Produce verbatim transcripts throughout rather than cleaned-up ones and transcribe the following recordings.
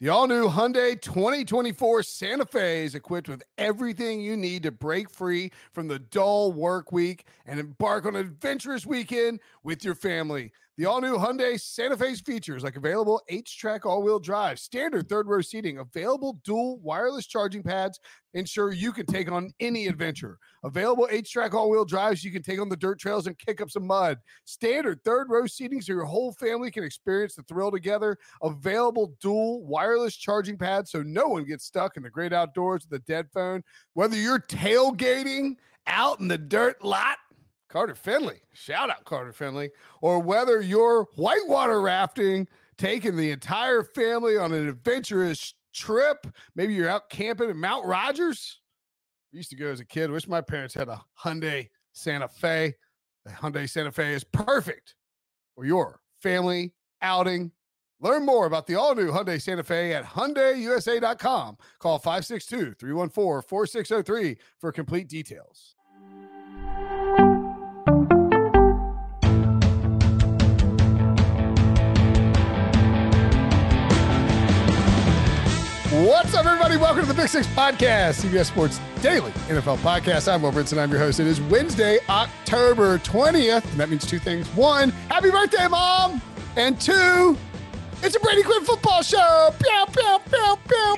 The all-new Hyundai twenty twenty-four Santa Fe is equipped with everything you need to break free from the dull work week and embark on an adventurous weekend with your family. The all-new Hyundai Santa Fe's features like available H-Track all-wheel drive, standard third-row seating, available dual wireless charging pads, ensure you can take on any adventure. Available H-Track all-wheel drives, you can take on the dirt trails and kick up some mud. Standard third-row seating so your whole family can experience the thrill together. Available dual wireless charging pads so no one gets stuck in the great outdoors with a dead phone. Whether you're tailgating out in the dirt lot, Carter Finley, shout out Carter Finley, or whether you're whitewater rafting, taking the entire family on an adventurous trip, maybe you're out camping at Mount Rogers. I used to go as a kid. Wish my parents had a Hyundai Santa Fe. The Hyundai Santa Fe is perfect for your family outing. Learn more about the all-new Hyundai Santa Fe at Hyundai U S A dot com. Call five six two, three one four, four six zero three for complete details. What's up, everybody? Welcome to the Big Six Podcast, C B S Sports Daily N F L Podcast. I'm Will Brinson. I'm your host. It is Wednesday, October twentieth, and that means two things. One, happy birthday, Mom! And two, it's a Brady Quinn football show! Pew, pew, pew, pew,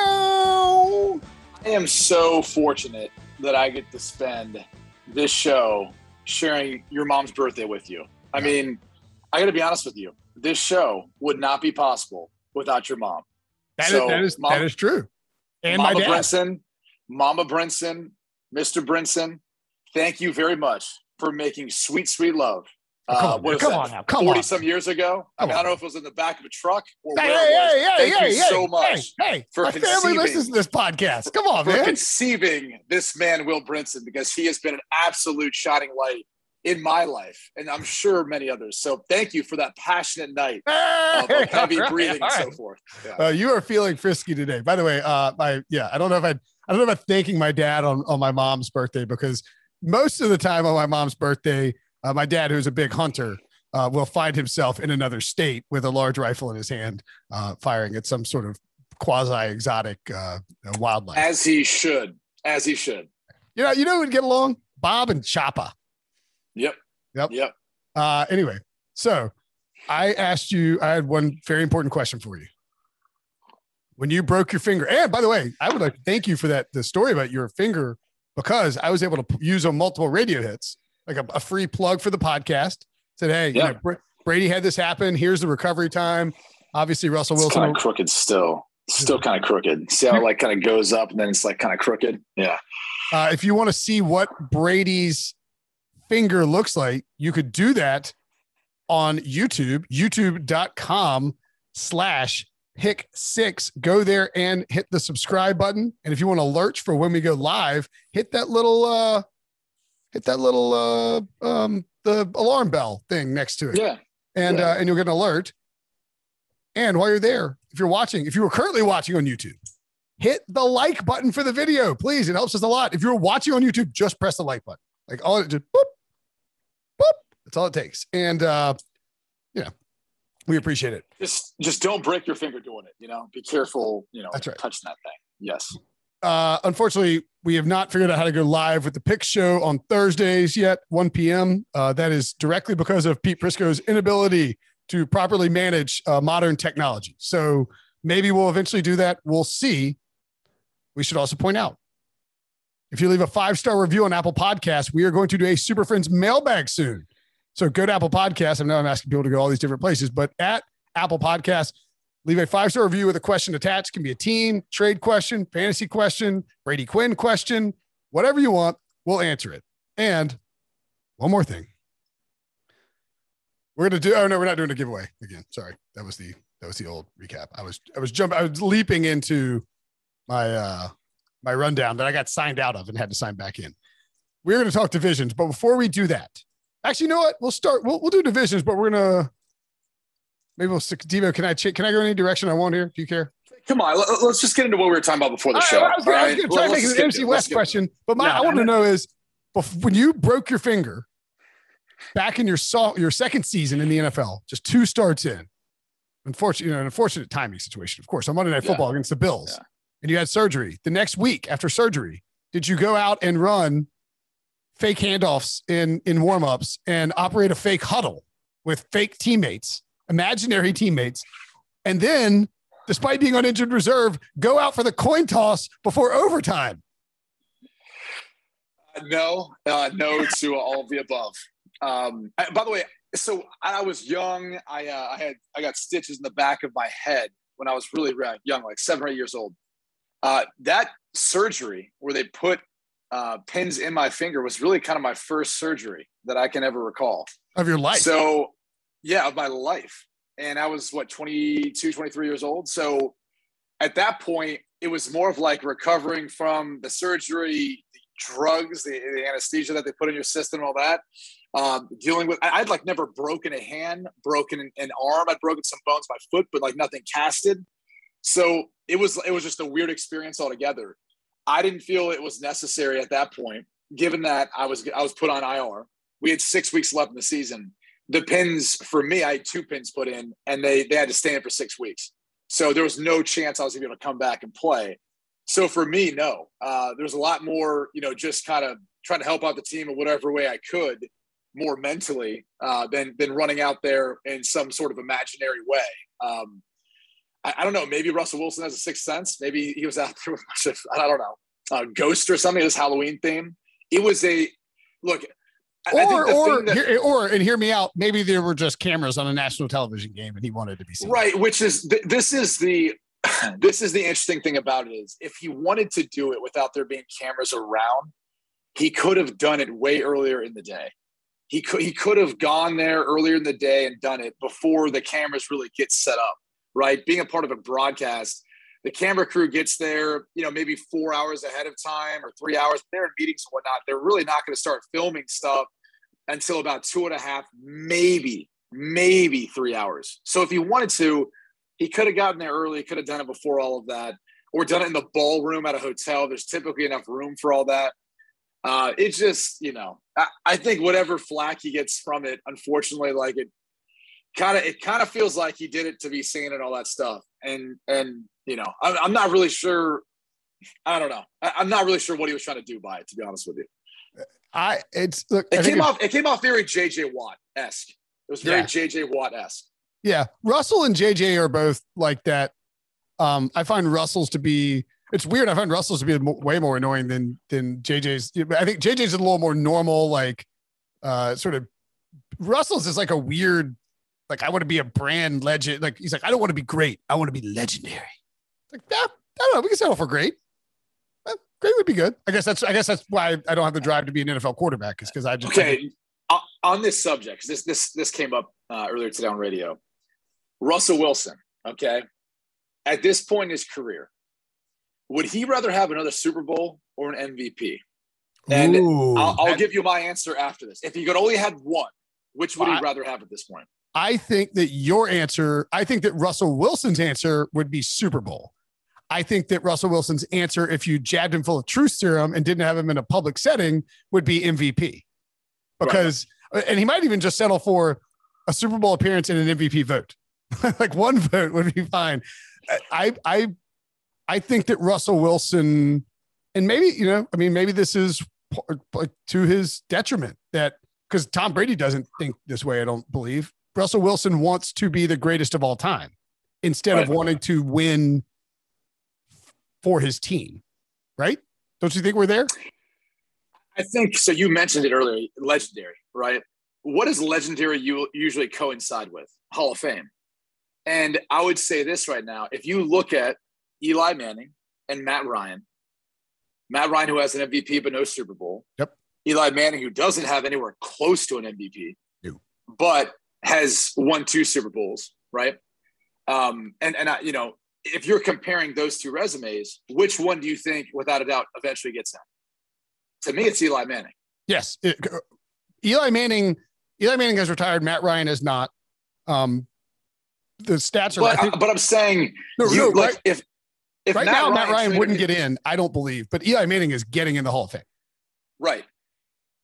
pew. I am so fortunate that I get to spend this show sharing your mom's birthday with you. I mean, I got to be honest with you. This show would not be possible without your mom. That, so, is, that, is, Mama, that is true. And Mama my dad. Brinson, Mama Brinson, Mister Brinson, thank you very much for making sweet, sweet love. Oh, come uh, on, what come that, on now. Come forty on. some years ago. I, mean, I don't know if it was in the back of a truck or Hey, where hey, it was. hey, Thank hey, you hey, so much hey, hey, for my conceiving, family listens to this podcast. Come on, for man. conceiving this man, Will Brinson, because he has been an absolute shining light in my life, and I'm sure many others. So thank you for that passionate night of, of heavy right, breathing and right. so forth. Yeah. Uh, you are feeling frisky today. By the way, uh, I yeah, I don't know if I I don't know about thanking my dad on, on my mom's birthday, because most of the time on my mom's birthday, uh, my dad, who's a big hunter, uh, will find himself in another state with a large rifle in his hand, uh, firing at some sort of quasi exotic uh, wildlife. As he should, as he should. You know, you know who would get along? Bob and Choppa. Yep. Yep. Yep. Uh, anyway, so I asked you, I had one very important question for you. When you broke your finger, and by the way, I would like to thank you for that, the story about your finger, because I was able to use on multiple radio hits, like a, a free plug for the podcast. Said, hey, Yep. you know, Br- Brady had this happen. Here's the recovery time. Obviously, Russell It's Wilson. kind of crooked still. Still kind of crooked. See how it like kind of goes up and then it's like kind of crooked? Yeah. Uh, if you want to see what Brady's finger looks like, you could do that on YouTube, youtube.com slash pick six. Go there and hit the subscribe button. And if you want to lurch for when we go live, hit that little, uh, hit that little, uh, um, the alarm bell thing next to it. Yeah. And, Yeah. uh, and you'll get an alert. And while you're there, if you're watching, if you were currently watching on YouTube, hit the like button for the video, please. It helps us a lot. If you're watching on YouTube, just press the like button. Like all it just boop, boop. That's all it takes. And uh, yeah, we appreciate it. Just just don't break your finger doing it. You know, be careful, you know, That's right. touching that thing. Yes. Uh, unfortunately, we have not figured out how to go live with the Pick Show on Thursdays yet, one p.m. Uh, that is directly because of Pete Prisco's inability to properly manage uh, modern technology. So maybe we'll eventually do that. We'll see. We should also point out, if you leave a five-star review on Apple Podcasts, we are going to do a Super Friends mailbag soon. So go to Apple Podcasts. I know I'm asking people to go all these different places, but at Apple Podcasts, leave a five-star review with a question attached. It can be a team, trade question, fantasy question, Brady Quinn question, whatever you want, we'll answer it. And one more thing. We're going to do, oh no, we're not doing a giveaway again. Sorry. That was the, that was the old recap. I was, I was jumping, I was leaping into my, uh, my rundown that I got signed out of and had to sign back in. We're going to talk divisions, but before we do that, actually, you know what? We'll start, we'll, we'll do divisions, but we're going to, maybe we'll stick, Devo, can I, ch- can I go any direction I want here? Do you care? Come on, let, let's just get into what we were talking about before the show. I, I was going to try to make an M C West it. question, but my, Yeah, I want to I know is, bef- when you broke your finger back in your so- your second season in the N F L, just two starts in, unfortunate, you know, an unfortunate timing situation, of course, on Monday Night Football yeah. against the Bills, yeah. and you had surgery. The next week after surgery, did you go out and run fake handoffs in, in warmups and operate a fake huddle with fake teammates, imaginary teammates, and then, despite being on injured reserve, go out for the coin toss before overtime? No, uh, no to all of the above. Um, I, by the way, so I was young. I uh, I had I got stitches in the back of my head when I was really young, like seven or eight years old. Uh, that surgery where they put uh, pins in my finger was really kind of my first surgery that I can ever recall of your life. So yeah, of my life. And I was what, twenty-two, twenty-three years old. So at that point, it was more of like recovering from the surgery, the drugs, the, the anesthesia that they put in your system and all that. Um, dealing with, I, I'd like never broken a hand, broken an, an arm. I'd broken some bones in my foot, but like nothing casted. So it was, it was just a weird experience altogether. I didn't feel it was necessary at that point, given that I was, I was put on I R. We had six weeks left in the season. The pins for me, I had two pins put in, and they, they had to stay in for six weeks. So there was no chance I was going to come back and play. So for me, no, uh, there's a lot more, you know, just kind of trying to help out the team in whatever way I could, more mentally uh, than than running out there in some sort of imaginary way. Um, I, I don't know. Maybe Russell Wilson has a sixth sense. Maybe he was out there with a bunch of, I don't know, a ghost or something. This Halloween theme. It was a look. Or, I think the or, thing that, hear, or, and hear me out. Maybe there were just cameras on a national television game, and he wanted to be seen. Right, which is th- this is the this is the interesting thing about it is if he wanted to do it without there being cameras around, he could have done it way earlier in the day. He could he could have gone there earlier in the day and done it before the cameras really get set up. Right, being a part of a broadcast, the camera crew gets there, you know, maybe four hours ahead of time or three hours. They're in meetings and whatnot. They're really not going to start filming stuff until about two and a half, maybe, maybe three hours. So if he wanted to, he could have gotten there early, could have done it before all of that, or done it in the ballroom at a hotel. There's typically enough room for all that. Uh, it's just, you know, I, I think whatever flack he gets from it, unfortunately, like it kind of, it kind of feels like he did it to be seen and all that stuff. And, and, you know, I, I'm not really sure. I don't know. I, I'm not really sure what he was trying to do by it, to be honest with you. I it's look. It I came off. It came off very J J Watt esque. It was very yeah. J J Watt esque. Yeah, Russell and J J are both like that. Um, I find Russell's to be. It's weird. I find Russell's to be way more annoying than than J J's. I think J J's a little more normal, like uh, sort of. Russell's is like a weird. Like I want to be a brand legend. Like he's like I don't want to be great. I want to be legendary. Like that. I don't know. We can settle for great. Great would be good. I guess that's. I guess that's why I don't have the drive to be an N F L quarterback. Is because I just okay. Uh, on this subject, this this this came up uh, earlier today on radio. Russell Wilson. Okay, at this point in his career, would he rather have another Super Bowl or an M V P? And Ooh, I'll, I'll that, give you my answer after this. If he could only have one, which would I, he rather have at this point? I think that your answer. I think that Russell Wilson's answer would be Super Bowl. I think that Russell Wilson's answer, if you jabbed him full of truth serum and didn't have him in a public setting, would be M V P. Because, right. and he might even just settle for a Super Bowl appearance and an M V P vote. Like one vote would be fine. I, I, I think that Russell Wilson, and maybe, you know, I mean, maybe this is to his detriment that because Tom Brady doesn't think this way. I don't believe Russell Wilson wants to be the greatest of all time instead right. of wanting to win for his team, right? Don't you think we're there? I think so. You mentioned it earlier, legendary, right? What does legendary you usually coincide with? Hall of Fame. And I would say this right now, if you look at Eli Manning and Matt Ryan, Matt Ryan, who has an M V P but no Super Bowl. Yep. Eli Manning, who doesn't have anywhere close to an M V P, no. but has won two Super Bowls, right? Um, and, and I, you know, if you're comparing those two resumes, which one do you think, without a doubt, eventually gets them? To me, it's Eli Manning. Yes. It, Eli Manning, Eli Manning has retired. Matt Ryan has not. Um, the stats are, but, I think, uh, but I'm saying, no, you, no, like, right, if, if right Matt now, Ryan Matt Ryan should, wouldn't get in, I don't believe, but Eli Manning is getting in the Hall of Fame. Right.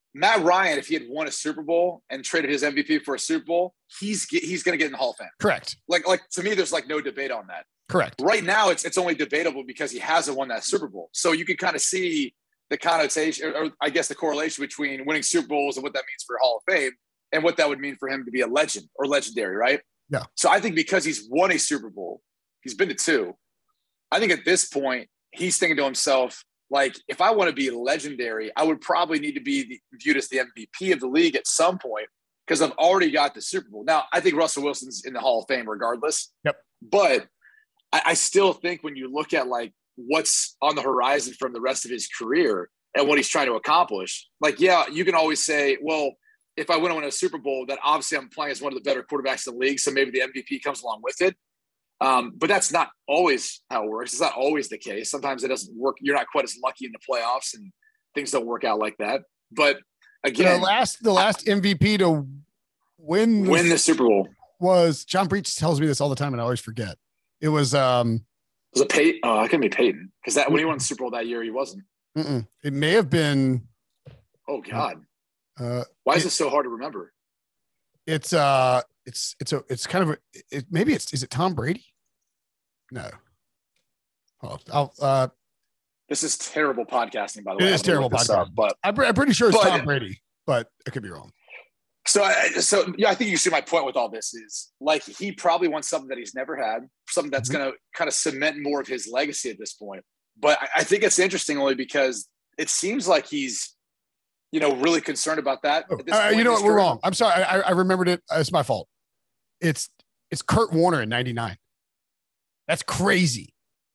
Matt Ryan, if he had won a Super Bowl and traded his M V P for a Super Bowl, he's he's going to get in the Hall of Fame. Correct. Like like to me, there's like no debate on that. Correct. Right now, it's it's only debatable because he hasn't won that Super Bowl. So you can kind of see the connotation, or, or I guess the correlation between winning Super Bowls and what that means for Hall of Fame and what that would mean for him to be a legend or legendary, right? Yeah. So I think because he's won a Super Bowl, he's been to two. I think at this point, he's thinking to himself, like, if I want to be legendary, I would probably need to be the, viewed as the M V P of the league at some point because I've already got the Super Bowl. Now, I think Russell Wilson's in the Hall of Fame regardless. Yep. But I, I still think when you look at, like, what's on the horizon from the rest of his career and what he's trying to accomplish, like, yeah, you can always say, well, if I win to win a Super Bowl, then obviously I'm playing as one of the better quarterbacks in the league, so maybe the M V P comes along with it. Um, but that's not always how it works. It's not always the case. Sometimes it doesn't work. You're not quite as lucky in the playoffs and things don't work out like that. But again, the last the last M V P to win win the Super Bowl was John Breach tells me this all the time and I always forget. It was um was it Peyton? Oh, it couldn't be Peyton because that when he won the Super Bowl that year, he wasn't. Mm-mm. It may have been. Oh God. Uh, Why is it, it so hard to remember? It's uh, it's it's a it's kind of a it, maybe it's is it Tom Brady? No. Oh, I'll, uh, this is terrible podcasting, by the way. It is terrible podcasting, up, but I'm, I'm pretty sure it's but, Tom Brady, but I could be wrong. So, so yeah, I think you see my point with all this is like he probably wants something that he's never had, something that's mm-hmm. going to kind of cement more of his legacy at this point. But I, I think it's interesting only because it seems like he's, you know, really concerned about that. Oh, uh, you know what? We're wrong. I'm sorry. I, I remembered it. It's my fault. It's it's Kurt Warner in ninety-nine. That's crazy.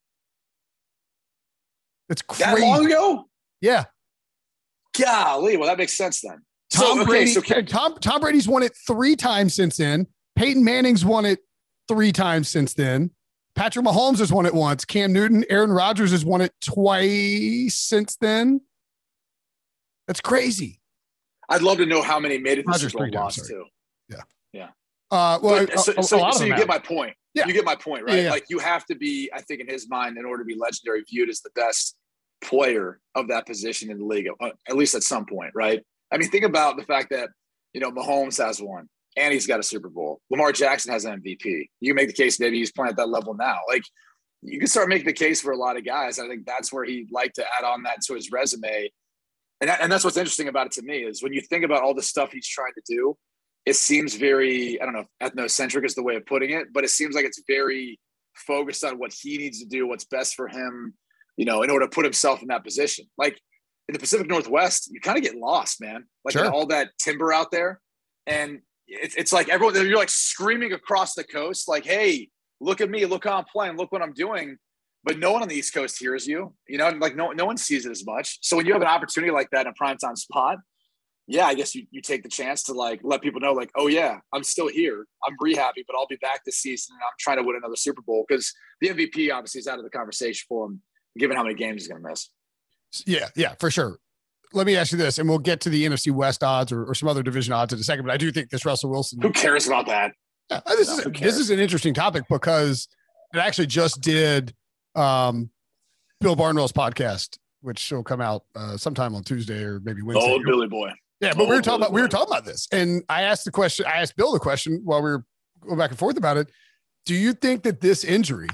That's crazy. That long ago? Yeah. Golly. Well, that makes sense then. Tom so, okay, Brady. so can, Tom Tom Brady's won it three times since then. Peyton Manning's won it three times since then. Patrick Mahomes has won it once. Cam Newton, Aaron Rodgers has won it twice since then. That's crazy. I'd love to know how many made it to Rodgers Super Bowl three times, lost too. Yeah. Yeah. Uh, well, but, so, a, a, so, a so you have. get my point. Yeah. You get my point, right? Yeah, yeah. Like you have to be, I think in his mind, in order to be legendary, viewed as the best player of that position in the league, at least at some point, right? I mean, think about the fact that, you know, Mahomes has one and he's got a Super Bowl. Lamar Jackson has an M V P. You can make the case maybe he's playing at that level now. Like you can start making the case for a lot of guys. I think that's where he'd like to add on that to his resume. And, that, and that's what's interesting about it to me is when you think about all the stuff he's trying to do, it seems very, I don't know if ethnocentric is the way of putting it, but it seems like it's very focused on what he needs to do, what's best for him, you know, in order to put himself in that position. Like in the Pacific Northwest, you kind of get lost, man. Like sure. all that timber out there. And it's, it's like everyone, you're like screaming across the coast, like, hey, look at me, look how I'm playing, look what I'm doing. But no one on the East Coast hears you, you know, like no, no one sees it as much. So when you have an opportunity like that in a primetime spot, yeah, I guess you, you take the chance to like let people know like, oh yeah, I'm still here. I'm rehabbing, but I'll be back this season and I'm trying to win another Super Bowl because the M V P obviously is out of the conversation for him, given how many games he's going to miss. Yeah, yeah, for sure. Let me ask you this, and we'll get to the N F C West odds or, or some other division odds in a second, but I do think this Russell Wilson. Who cares about that? Yeah, this, no, is, this is an interesting topic because it actually just did um, Bill Barnwell's podcast, which will come out uh, sometime on Tuesday or maybe Wednesday. Old Billy boy. Yeah, but Old we were talking Billy about boy. we were talking about this, and I asked the question. I asked Bill the question while we were going back and forth about it. Do you think that this injury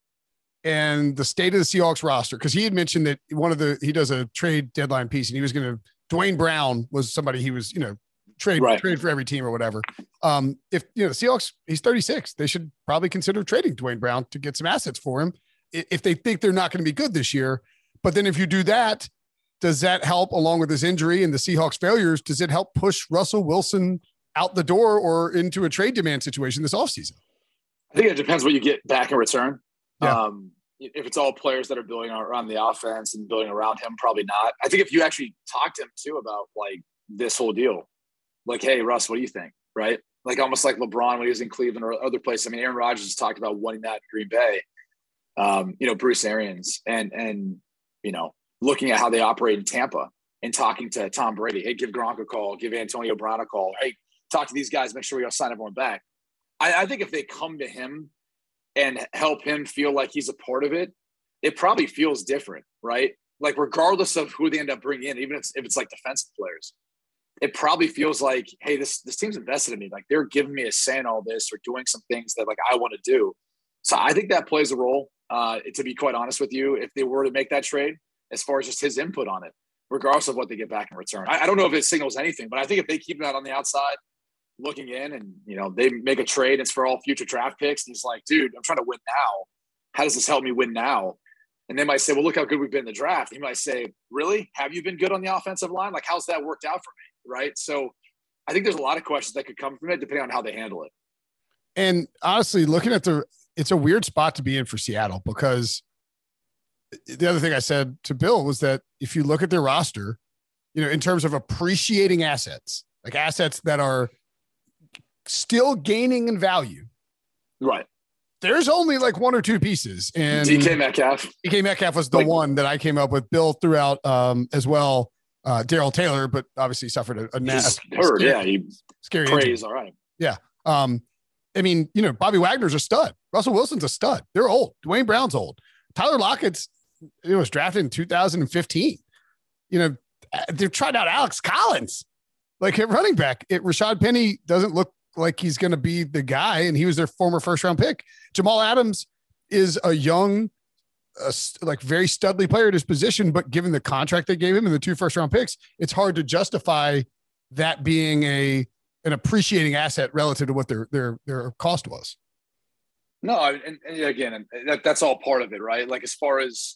and the state of the Seahawks roster, because he had mentioned that one of the he does a trade deadline piece, and he was going to Dwayne Brown was somebody he was you know trade right. trade for every team or whatever. Um, if you know the Seahawks, he's thirty-six, they should probably consider trading Dwayne Brown to get some assets for him if they think they're not going to be good this year. But then if you do that, does that help along with his injury and the Seahawks failures? Does it help push Russell Wilson out the door or into a trade demand situation this offseason? I think it depends what you get back in return. Yeah. Um, if it's all players that are building around the offense and building around him, probably not. I think if you actually talk to him too about like this whole deal, like, hey, Russ, what do you think? Right? Like almost like LeBron when he was in Cleveland or other places. I mean, Aaron Rodgers has talked about wanting that in Green Bay. Um, you know, Bruce Arians and, and, you know, looking at how they operate in Tampa and talking to Tom Brady. Hey, give Gronk a call, give Antonio Brown a call. Hey, talk to these guys, make sure we all sign everyone back. I, I think if they come to him and help him feel like he's a part of it, it probably feels different, right? Like regardless of who they end up bringing in, even if it's, if it's like defensive players, it probably feels like, hey, this this team's invested in me. Like they're giving me a say in all this or doing some things that like I want to do. So I think that plays a role. Uh, to be quite honest with you, if they were to make that trade, as far as just his input on it, regardless of what they get back in return, I, I don't know if it signals anything, but I think if they keep that on the outside, looking in, and you know they make a trade, it's for all future draft picks. And he's like, dude, I'm trying to win now. How does this help me win now? And they might say, well, look how good we've been in the draft. He might say, really? Have you been good on the offensive line? Like, how's that worked out for me? Right. So I think there's a lot of questions that could come from it depending on how they handle it. And honestly, looking at the, it's a weird spot to be in for Seattle, because the other thing I said to Bill was that if you look at their roster, you know, in terms of appreciating assets, like assets that are still gaining in value. Right. There's only like one or two pieces, and D K Metcalf. D K Metcalf was the like, one that I came up with. Bill threw out um, as well. Uh, Darrell Taylor, but obviously suffered a, a he's hurt. Scary, yeah, he scary. Praise, all right. Yeah. Um, I mean, you know, Bobby Wagner's a stud. Russell Wilson's a stud. They're old. Dwayne Brown's old. Tyler Lockett's it was drafted in two thousand fifteen. You know, they're trying out Alex Collins, like at running back. It Rashad Penny doesn't look like he's going to be the guy, and he was their former first round pick. Jamal Adams is a young, uh, like very studly player at his position, but given the contract they gave him and the two first round picks, it's hard to justify that being a an appreciating asset relative to what their their their cost was. No, and, and again, that, that's all part of it, right? Like as far as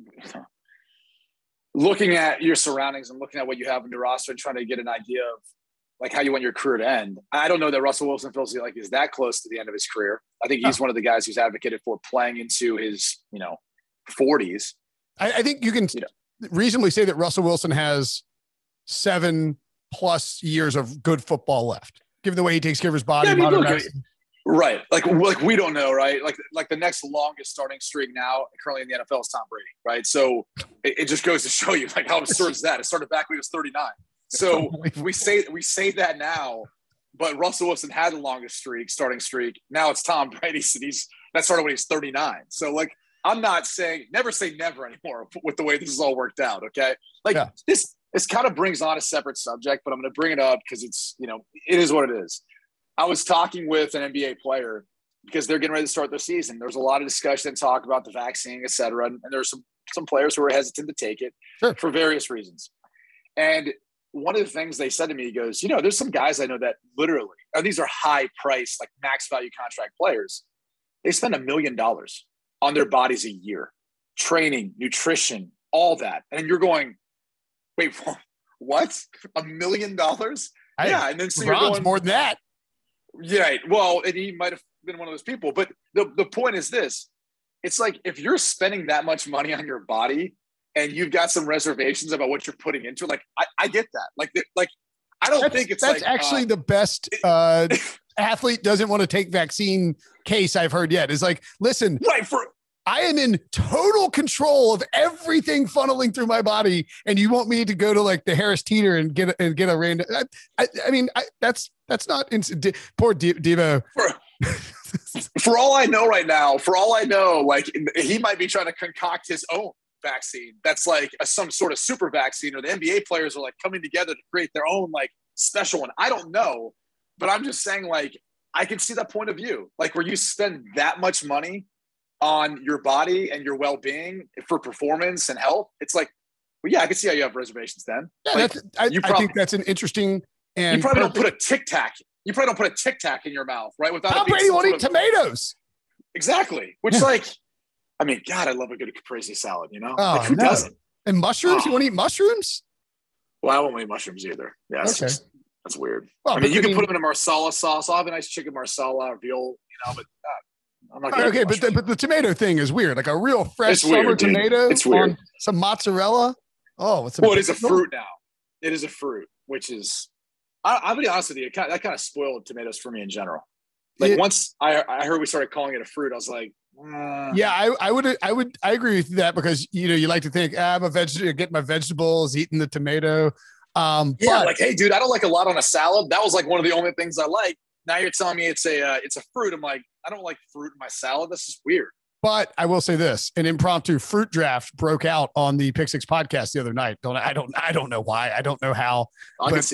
looking at your surroundings and looking at what you have in your roster and trying to get an idea of like how you want your career to end. I don't know that Russell Wilson feels like he's that close to the end of his career. I think he's oh. one of the guys who's advocated for playing into his, you know, forties. I, I think you can you know. reasonably say that Russell Wilson has seven plus years of good football left, given the way he takes care of his body. Yeah, I mean, look, right. Like, like we don't know, right? Like, like the next longest starting streak now currently in the N F L is Tom Brady, right? So it, it just goes to show you like how absurd is that? It started back when he was thirty-nine. So we say we say that now, but Russell Wilson had the longest streak, starting streak. Now it's Tom Brady's, and he's that started when he's thirty-nine. So like, I'm not saying never say never anymore with the way this is all worked out. Okay, like yeah. this this kind of brings on a separate subject, but I'm going to bring it up because it's you know it is what it is. I was talking with an N B A player because they're getting ready to start their season. There's a lot of discussion and talk about the vaccine, et cetera, and, and there's some some players who are hesitant to take it sure. for various reasons, and one of the things they said to me, he goes, you know, there's some guys I know that literally, oh, these are high price, like max value contract players. They spend a million dollars on their bodies a year, training, nutrition, all that. And you're going, wait, what? A million dollars? Yeah. And then so you're going more than that. Yeah. Well, and he might've been one of those people, but the, the point is this, it's like, if you're spending that much money on your body, and you've got some reservations about what you're putting into it. Like, I, I get that. Like, like I don't that's, think it's that's like, actually uh, the best uh, athlete doesn't want to take vaccine case I've heard yet. Is like, listen, right for I am in total control of everything funneling through my body, and you want me to go to like the Harris Teeter and get a, and get a random. I, I, I mean, I, that's that's not ins- poor D- Devo. For, for all I know, right now, for all I know, like he might be trying to concoct his own vaccine that's like a, some sort of super vaccine, or the N B A players are like coming together to create their own like special one. I don't know, but I'm just saying, like, I can see that point of view, like where you spend that much money on your body and your well-being for performance and health. It's like, well, yeah, I can see how you have reservations then. Yeah, like, that's, I, you I prob- think that's an interesting and you probably perfect. don't put a Tic Tac. You probably don't put a Tic Tac in your mouth, right? Without Tom Brady won't eat tomatoes. Exactly. Which yeah. like, I mean, God, I love a good caprese salad, you know? Oh, like, who no. doesn't? And mushrooms? Oh. You want to eat mushrooms? Well, I won't eat mushrooms either. Yeah, that's, okay. just, that's weird. Well, I mean, you I can mean, put them in a marsala sauce. I'll have a nice chicken marsala or veal, you know, but uh, I'm not okay, but the, but the tomato thing is weird. Like a real fresh it's weird, summer dude. tomato it's weird. on some mozzarella. Oh, what's well, it is a fruit now. It is a fruit, which is, I, I'll be honest with you, it kind of, that kind of spoiled tomatoes for me in general. Like it, once I, I heard we started calling it a fruit, I was like, uh, yeah, I, I would, I would, I agree with that because, you know, you like to think ah, I'm a vegetable, get my vegetables, eating the tomato. Um, yeah, but, like, hey, dude, I don't like a lot on a salad. That was like one of the only things I like. Now you're telling me it's a, uh, it's a fruit. I'm like, I don't like fruit in my salad. This is weird. But I will say this: an impromptu fruit draft broke out on the Pick Six podcast the other night. Don't I don't I don't know why. I don't know how. I can see that.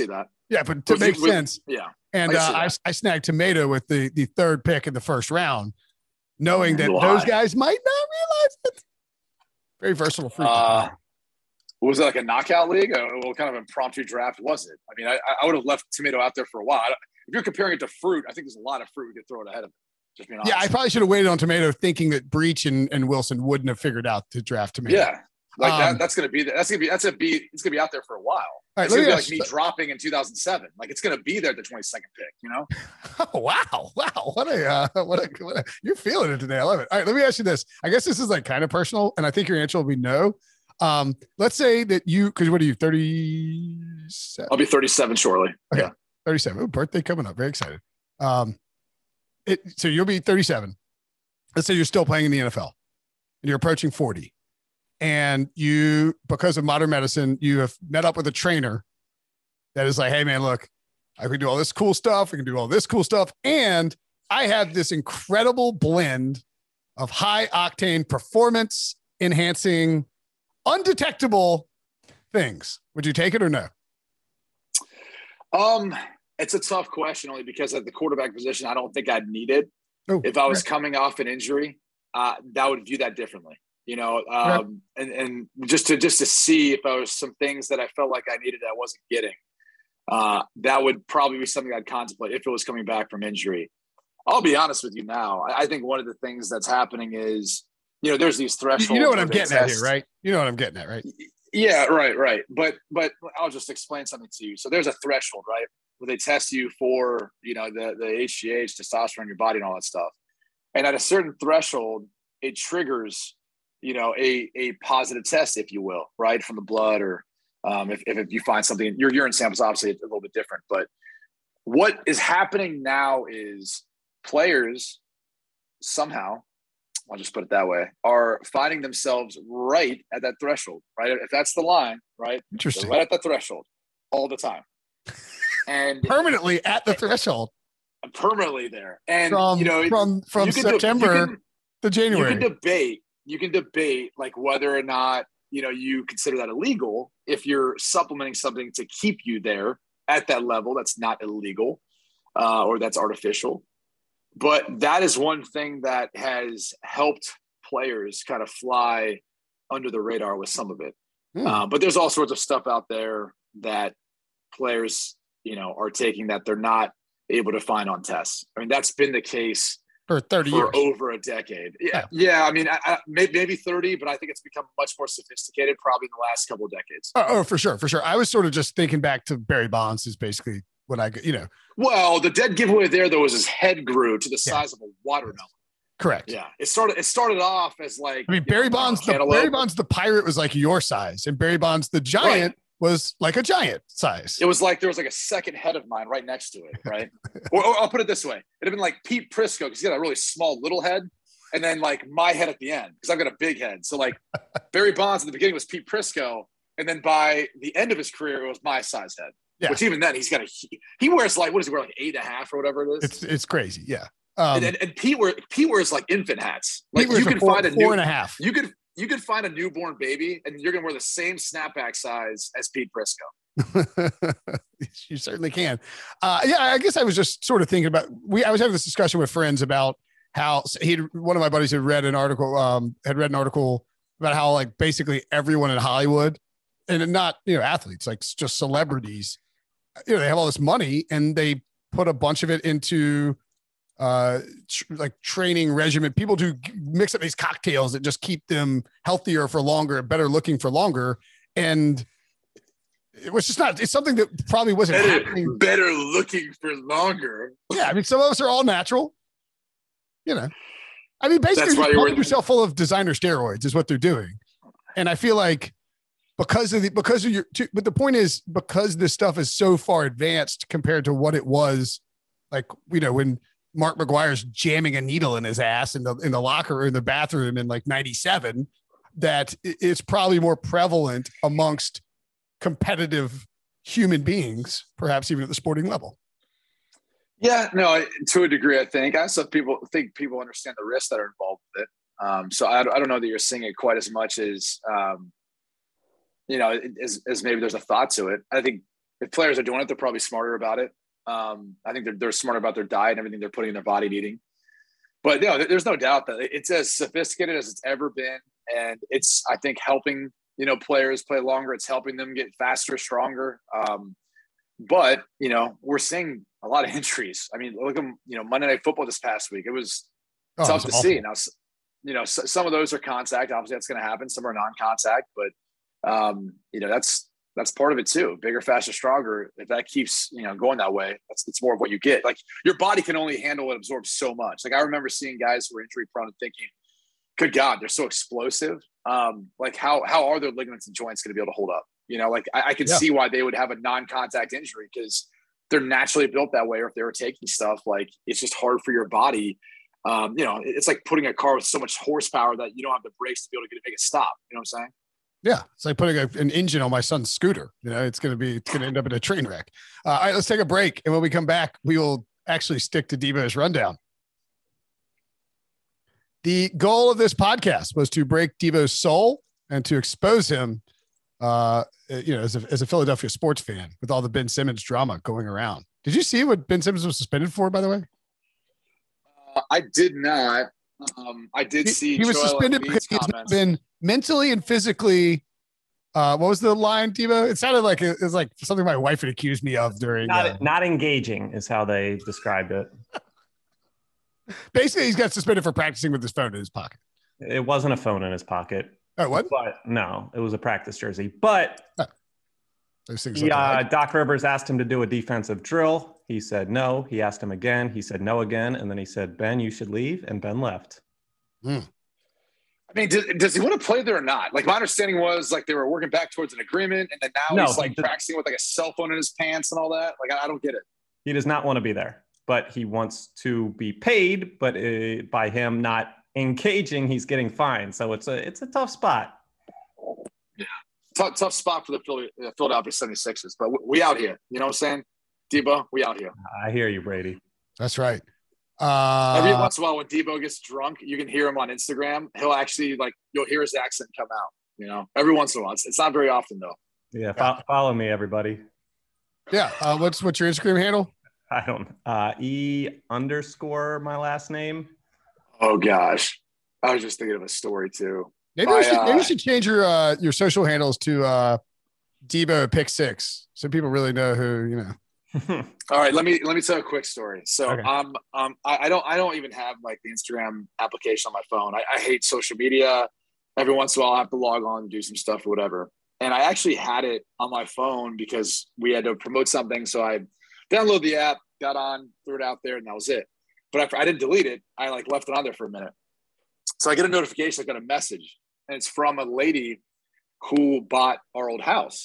Yeah, but to With- make with- sense. Yeah. And I uh, see I, that. I snagged Tomato with the, the third pick in the first round, knowing A that little those high. guys might not realize it. Very versatile fruit. to Uh, play. was it like a knockout league? Or what kind of impromptu draft was it? I mean, I, I would have left Tomato out there for a while. I don't- If you're comparing it to fruit, I think there's a lot of fruit we could throw it ahead of it. Just being honest. Yeah, I probably should have waited on Tomato, thinking that Breach and, and Wilson wouldn't have figured out to draft Tomato. Yeah. Like Um, that, that's gonna be that's gonna be that's a be it's gonna be out there for a while. All right, It's let gonna me be ask like me you- dropping in two thousand seven. Like it's gonna be there at the twenty-second pick, you know? Oh, wow. Wow. What a, uh, what a, what a, you're feeling it today. I love it. All right. Let me ask you this. I guess this is like kind of personal, and I think your answer will be no. Um, let's say that you, cause what are you, thirty-seven? I'll be thirty-seven shortly. Okay. Yeah. thirty-seven. Ooh, birthday coming up. Very excited. Um, it, so you'll be thirty-seven. Let's say you're still playing in the N F L and you're approaching forty, and you, because of modern medicine, you have met up with a trainer that is like, hey man, look, I can do all this cool stuff. I can do all this cool stuff. And I have this incredible blend of high octane performance enhancing, undetectable things. Would you take it or no? Um, it's a tough question only because at the quarterback position, I don't think I'd need it. Oh, If I was okay. coming off an injury, uh, that would view that differently. You know, um, and, and just to just to see if there was some things that I felt like I needed that I wasn't getting, uh, that would probably be something I'd contemplate if it was coming back from injury. I'll be honest with you now. I, I think one of the things that's happening is, you know, there's these thresholds. You know what where I'm they getting at test- here, right? You know what I'm getting at, right? Yeah, right, right. But but I'll just explain something to you. So there's a threshold, right, where they test you for, you know, the the H G H, testosterone in your body, and all that stuff. And at a certain threshold, it triggers, you know, a a positive test, if you will, right, from the blood, or um, if if you find something. Your urine samples obviously a little bit different, but what is happening now is players somehow, I'll just put it that way, are finding themselves right at that threshold, right? If that's the line, right? They're Interesting. right at the threshold all the time. And Permanently at the threshold permanently there. And, from you know, from from you can de- September you can, to January. you can debate, you can debate like whether or not, you know, you consider that illegal if you're supplementing something to keep you there at that level. That's not illegal uh, or that's artificial. But that is one thing that has helped players kind of fly under the radar with some of it. Hmm. Uh, but there's all sorts of stuff out there that players, you know, are taking that they're not able to find on tests. I mean, that's been the case for thirty for years. over a decade. Yeah. Yeah. Yeah. I mean, I, I, maybe, maybe thirty, but I think it's become much more sophisticated probably in the last couple of decades. Oh, oh, for sure, for sure. I was sort of just thinking back to Barry Bonds is basically what I, you know, Well, the dead giveaway there, though, was his head grew to the Yeah. size of a watermelon. correct. Yeah. It started, it started off as like, I mean, you Barry know, Bonds, the cantaloupe. Barry Bonds, the pirate was like your size, and Barry Bonds, the giant, was like a giant size. It was like there was like a second head of mine right next to it, right? or, or I'll put it this way: it'd have been like Pete Prisco because he had a really small little head, and then like my head at the end because I've got a big head. So like Barry Bonds at the beginning was Pete Prisco, and then by the end of his career, it was my size head. Yeah. Which even then he's got a he, he wears like what does he wear like eight and a half or whatever it is. It's it's crazy. Yeah. Um, and, and, and Pete wear Pete wears like infant hats. Like Pete wears you a can four, find a four new and a half. you could you could find a newborn baby and you're gonna wear the same snapback size as Pete Prisco. You certainly can. Uh, yeah, I guess I was just sort of thinking about. We I was having this discussion with friends about how he one of my buddies had read an article. Um, had read an article about how like basically everyone in Hollywood, and not you know athletes, like just celebrities, you know, they have all this money and they put a bunch of it into uh tr- like training regimen. People do mix up these cocktails that just keep them healthier for longer, better looking for longer, and it was just not, it's something that probably wasn't Better, happening. better looking for longer. Yeah. I mean, some of us are all natural, you know, I mean, basically That's why you're you were- pumping yourself full of designer steroids is what they're doing. And I feel like because of the, because of your, but the point is because this stuff is so far advanced compared to what it was like, you know, when Mark McGuire's jamming a needle in his ass in the, in the locker or in the bathroom in like ninety-seven, that it- it's probably more prevalent amongst competitive human beings, perhaps even at the sporting level. Yeah, no, to a degree, I think. I also people think people understand the risks that are involved with it. Um, so I, I don't know that you're seeing it quite as much as, um, you know, as, as maybe there's a thought to it. I think if players are doing it, they're probably smarter about it. Um, I think they're, they're smarter about their diet and everything they're putting in their body and eating. But, you know, there's no doubt that it's as sophisticated as it's ever been. And it's, I think, helping, you know, players play longer. It's helping them get faster, stronger. Um, but, you know, we're seeing a lot of injuries. I mean, look at, you know, Monday Night Football this past week. It was oh, tough to awful. see. Now, you know, so, some of those are contact. Obviously, that's going to happen. Some are non-contact. But, um, you know, that's that's part of it too. Bigger, faster, stronger. If that keeps, you know, going that way, that's it's more of what you get. Like, your body can only handle and absorb so much. Like, I remember seeing guys who were injury prone and thinking, good God, they're so explosive. Um, like how how are their ligaments and joints going to be able to hold up? You know, like I, I can yeah. see why they would have a non-contact injury, because they're naturally built that way. Or if they were taking stuff, like it's just hard for your body. Um, you know, it's like putting a car with so much horsepower that you don't have the brakes to be able to get it make it stop. You know what I'm saying? Yeah, it's like putting a, an engine on my son's scooter. You know, it's going to be it's going to end up in a train wreck. Uh, all right, let's take a break, and when we come back, we will actually stick to Deebo's rundown. The goal of this podcast was to break Deebo's soul and to expose him, uh, you know, as a, as a Philadelphia sports fan with all the Ben Simmons drama going around. Did you see what Ben Simmons was suspended for, by the way? Uh, I did not. Um, I did he, see he was Joel suspended because he's not been mentally and physically. Uh, what was the line, Deebo? It sounded like it was like something my wife had accused me of during. Not, uh, not engaging is how they described it. Basically, he's got suspended for practicing with his phone in his pocket. It wasn't a phone in his pocket. Oh, what? But no, it was a practice jersey. But oh. Those things he, uh, Doc Rivers asked him to do a defensive drill. He said no. He asked him again. He said no again. And then he said, Ben, you should leave. And Ben left. Hmm. I mean, does, does he want to play there or not? Like, my understanding was like they were working back towards an agreement, and then now no, he's like he practicing with like a cell phone in his pants and all that. Like, I, I don't get it. He does not want to be there, but he wants to be paid. But uh, by him not engaging, he's getting fined. So it's a it's a tough spot. Yeah, tough tough spot for the Philly, uh, Philadelphia seventy-sixers. But we, we out here. You know what I'm saying, Deebo? We out here. I hear you, Brady. That's right. Uh, Every once in a while, when Deebo gets drunk, you can hear him on Instagram. He'll actually, like, you'll hear his accent come out, you know, every once in a while. It's, it's not very often, though. Yeah, fo- follow me, everybody. Yeah. Uh, what's what's your Instagram handle? I don't uh, E underscore my last name. Oh, gosh. I was just thinking of a story, too. Maybe, My, we should, uh, maybe you should change your uh, your social handles to uh, Deebo Pick Six, so people really know who, you know. All right, let me let me tell a quick story. So okay. um um I, I don't I don't even have like the Instagram application on my phone. I, I hate social media. Every once in a while I have to log on and do some stuff or whatever. And I actually had it on my phone because we had to promote something. So I downloaded the app, got on, threw it out there, and that was it. But after I didn't delete it, I like left it on there for a minute. So I get a notification, I got a message, and it's from a lady who bought our old house.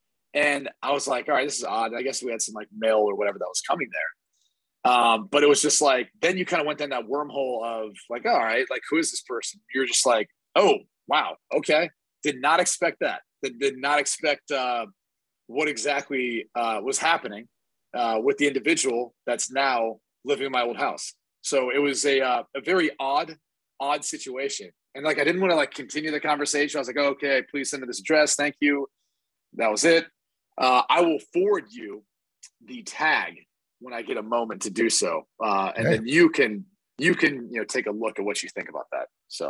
And I was like, all right, this is odd. I guess we had some like mail or whatever that was coming there. Um, but it was just like, then you kind of went down that wormhole of like, all right, like, who is this person? You're just like, oh, wow. Okay. Did not expect that. Did, did not expect uh, what exactly uh, was happening uh, with the individual that's now living in my old house. So it was a, uh, a very odd, odd situation. And like, I didn't want to like continue the conversation. I was like, oh, okay, please send to this address. Thank you. That was it. Uh, I will forward you the tag when I get a moment to do so, uh, and okay. then you can you can you know take a look at what you think about that. So,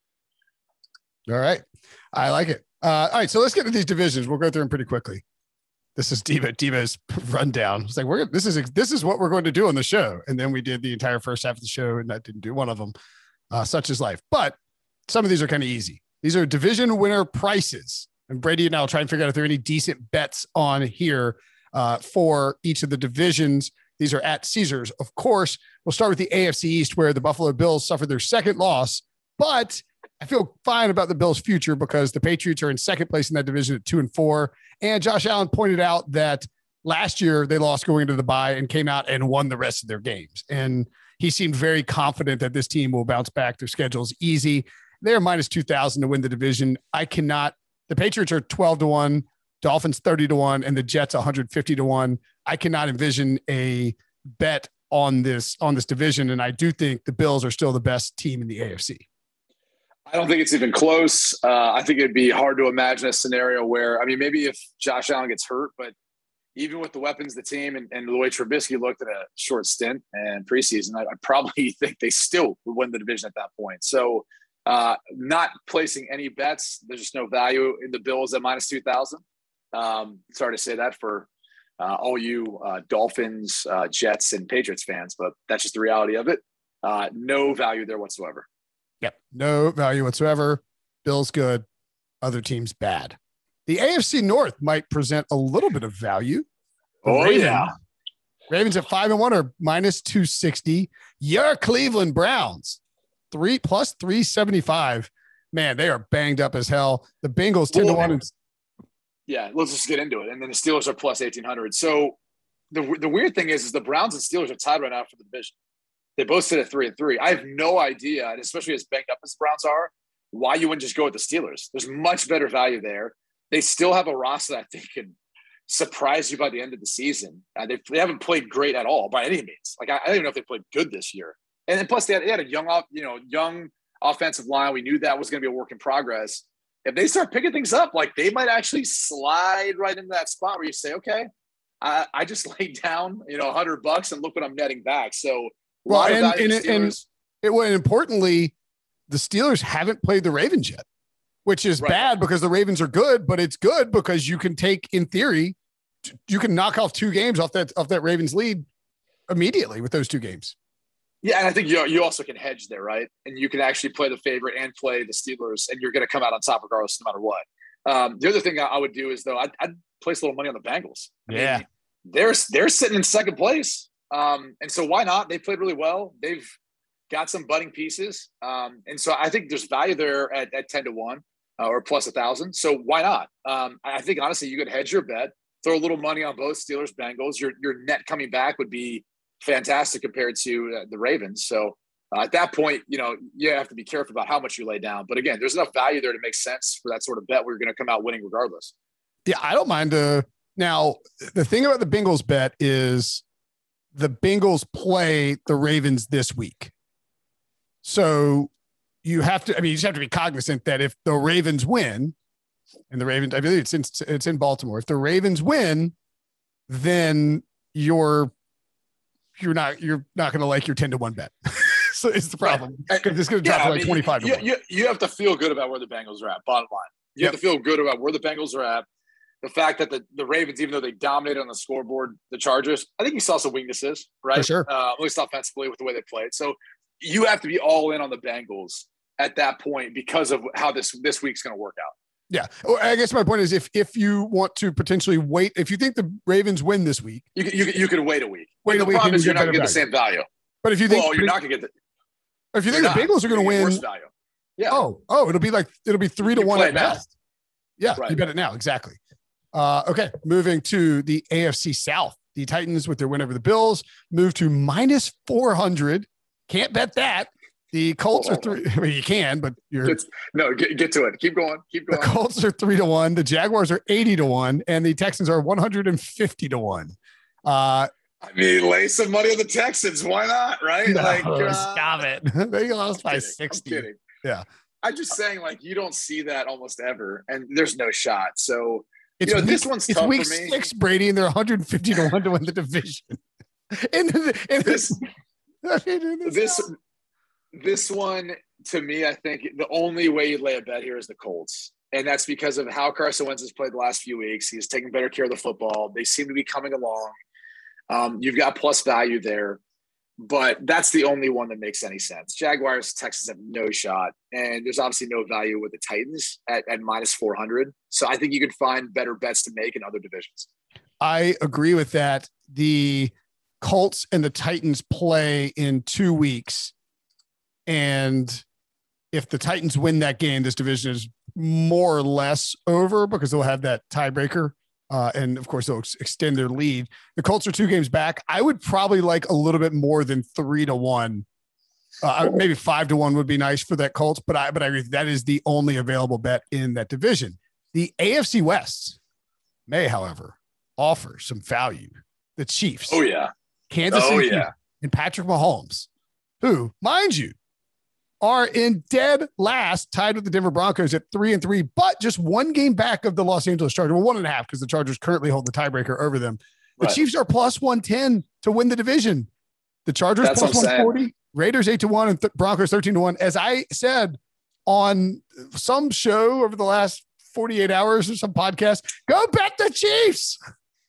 all right, I like it. Uh, all right, so let's get to these divisions. We'll go through them pretty quickly. This is Deebo Deebo's rundown. It's like we're this is this is what we're going to do on the show, and then we did the entire first half of the show, and that didn't do one of them. Uh, such is life. But some of these are kind of easy. These are division winner prices. And Brady and I will try and figure out if there are any decent bets on here uh, for each of the divisions. These are at Caesars. Of course, we'll start with the A F C East, where the Buffalo Bills suffered their second loss. But I feel fine about the Bills' future because the Patriots are in second place in that division at two and four. And Josh Allen pointed out that last year they lost going into the bye and came out and won the rest of their games. And he seemed very confident that this team will bounce back. Their schedule's easy. They're minus two thousand to win the division. I cannot. The Patriots are twelve to one, Dolphins thirty to one, and the Jets one hundred fifty to one. I cannot envision a bet on this on this division, and I do think the Bills are still the best team in the A F C. I don't think it's even close. Uh, I think it'd be hard to imagine a scenario where, I mean, maybe if Josh Allen gets hurt, but even with the weapons, the team, and, and the way Trubisky looked at a short stint and preseason, I, I probably think they still would win the division at that point. So uh, not placing any bets. There's just no value in the Bills at minus two thousand. Um, sorry to say that for uh, all you uh, Dolphins, uh, Jets, and Patriots fans, but that's just the reality of it. Uh, no value there whatsoever. Yep. No value whatsoever. Bills good. Other teams bad. The A F C North might present a little bit of value. The Oh, Ravens, yeah. Ravens at five and one are minus two sixty. Your Cleveland Browns, three plus three seventy-five. Man, they are banged up as hell. The Bengals ten to one. And Yeah, let's just get into it. And then the Steelers are plus eighteen hundred. So the the weird thing is, is the Browns and Steelers are tied right now for the division. They both sit at three and three. I have no idea, and especially as banged up as the Browns are, why you wouldn't just go with the Steelers. There's much better value there. They still have a roster that I think can surprise you by the end of the season. Uh, they, they haven't played great at all by any means. Like I, I don't even know if they played good this year. And then plus they had, they had a young, you know, young offensive line. We knew that was going to be a work in progress. If they start picking things up, like they might actually slide right into that spot where you say, okay, I, I just laid down, you know, a hundred bucks and look what I'm netting back. So, well, and, and, it, and it, well, importantly, the Steelers haven't played the Ravens yet, which is right. bad because the Ravens are good, but it's good because you can take, in theory, you can knock off two games off that, off that Ravens lead immediately with those two games. Yeah, and I think you you also can hedge there, right? And you can actually play the favorite and play the Steelers, and you're going to come out on top regardless, no matter what. Um, the other thing I would do is, though, I'd, I'd place a little money on the Bengals. I yeah. mean, they're, they're sitting in second place. Um, and so why not? They played really well. They've got some budding pieces. Um, and so I think there's value there at, at ten to one uh, or plus a thousand. So why not? Um, I think honestly, you could hedge your bet, throw a little money on both Steelers, Bengals. Your, your net coming back would be fantastic compared to uh, the Ravens. So uh, at that point, you know, you have to be careful about how much you lay down. But again, there's enough value there to make sense for that sort of bet where you're going to come out winning regardless. Yeah, I don't mind. Uh, now, the thing about the Bengals bet is the Bengals play the Ravens this week. So you have to, I mean, you just have to be cognizant that if the Ravens win, and the Ravens, I believe it's in, it's in Baltimore. If the Ravens win, then you're, you're not, you're not going to like your ten to one bet. So it's the problem. Right. It's going to drop yeah, to like I mean, twenty-five to you, one. You, you have to feel good about where the Bengals are at, bottom line. You yep. have to feel good about where the Bengals are at. The fact that the, the Ravens, even though they dominated on the scoreboard, the Chargers, I think you saw some weaknesses, right? For sure. Uh, at least offensively with the way they played. So you have to be all in on the Bengals at that point because of how this, this week's going to work out. Yeah. Well, I guess my point is if, if you want to potentially wait, if you think the Ravens win this week, you can, you can, you can wait a week. Wait the a week. problem is you you're not going to get the same value. But if you think, well, you're not going to get the, if you think the Bengals are going to win, worse value. Yeah. Oh, oh, it'll be like, it'll be three to you one at best. Yeah. Right. You bet it now. Exactly. Uh, okay. Moving to the A F C South, the Titans with their win over the Bills move to minus four hundred. Can't bet that. The Colts oh, are three. Well, you can, but you're get, no, get, get to it. Keep going. Keep going. The Colts are three to one. The Jaguars are eighty to one and the Texans are one hundred fifty to one. Uh, I mean, lay some money on the Texans. Why not? Right? No, like, uh, stop it. They lost by kidding. sixty. I'm kidding. Yeah. I'm just saying, like, you don't see that almost ever, and there's no shot. So, it's you know, week, this one's it's tough week for me. six, Brady, and they're one hundred fifty to one to win the division. and, and this, this, this one, to me, I think the only way you lay a bet here is the Colts. And that's because of how Carson Wentz has played the last few weeks. He's taking better care of the football. They seem to be coming along. Um, you've got plus value there. But that's the only one that makes any sense. Jaguars, Texans have no shot. And there's obviously no value with the Titans at, at minus four hundred. So I think you can find better bets to make in other divisions. I agree with that. The Colts and the Titans play in two weeks. And if the Titans win that game, this division is more or less over because they'll have that tiebreaker. Uh, and of course, they'll ex- extend their lead. The Colts are two games back. I would probably like a little bit more than three to one. Uh, maybe five to one would be nice for that Colts, but I but I agree that is the only available bet in that division. The A F C West may, however, offer some value. The Chiefs, oh yeah, Kansas oh City, yeah, and Patrick Mahomes, who, mind you, are in dead last, tied with the Denver Broncos at three and three, but just one game back of the Los Angeles Chargers. Well, one and a half because the Chargers currently hold the tiebreaker over them. The right. Chiefs are plus one ten to win the division. The Chargers That's plus one forty, Raiders eight to one, and th- Broncos thirteen to one. As I said on some show over the last forty-eight hours or some podcast, go bet the Chiefs.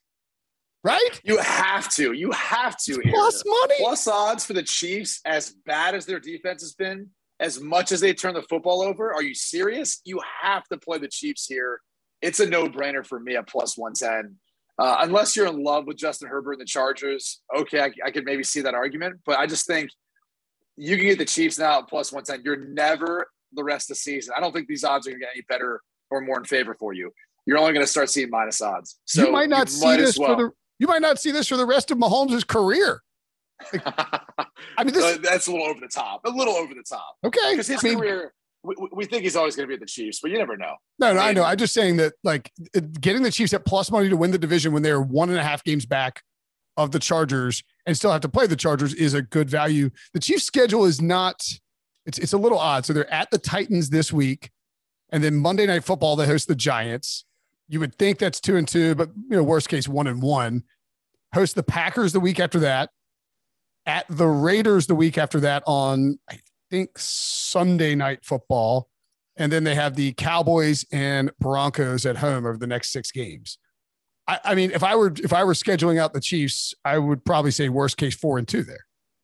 Right? You have to. You have to. Plus money. Plus odds for the Chiefs, as bad as their defense has been, as much as they turn the football over. Are you serious? You have to play the Chiefs here. It's a no-brainer for me at plus one ten. Uh, unless you're in love with Justin Herbert and the Chargers, okay, I, I could maybe see that argument. But I just think you can get the Chiefs now at plus one ten. You're never the rest of the season. I don't think these odds are going to get any better or more in favor for you. You're only going to start seeing minus odds. So you might not you see might this well. for the you might not see this for the rest of Mahomes' career. Like, I mean, this uh, that's a little over the top. A little over the top. Okay, because his I mean, career. We, we think he's always going to be at the Chiefs, but you never know. No, no, I, mean, I know. I'm just saying that, like, it, getting the Chiefs at plus money to win the division when they're one and a half games back of the Chargers and still have to play the Chargers is a good value. The Chiefs' schedule is not. It's it's a little odd. So they're at the Titans this week, and then Monday Night Football they host the Giants. You would think that's two and two, but you know, worst case one and one. Host the Packers the week after that. At the Raiders the week after that on, I think, Sunday Night Football. And then they have the Cowboys and Broncos at home over the next six games. I, I mean, if I were if I were scheduling out the Chiefs, I would probably say worst case four and two there.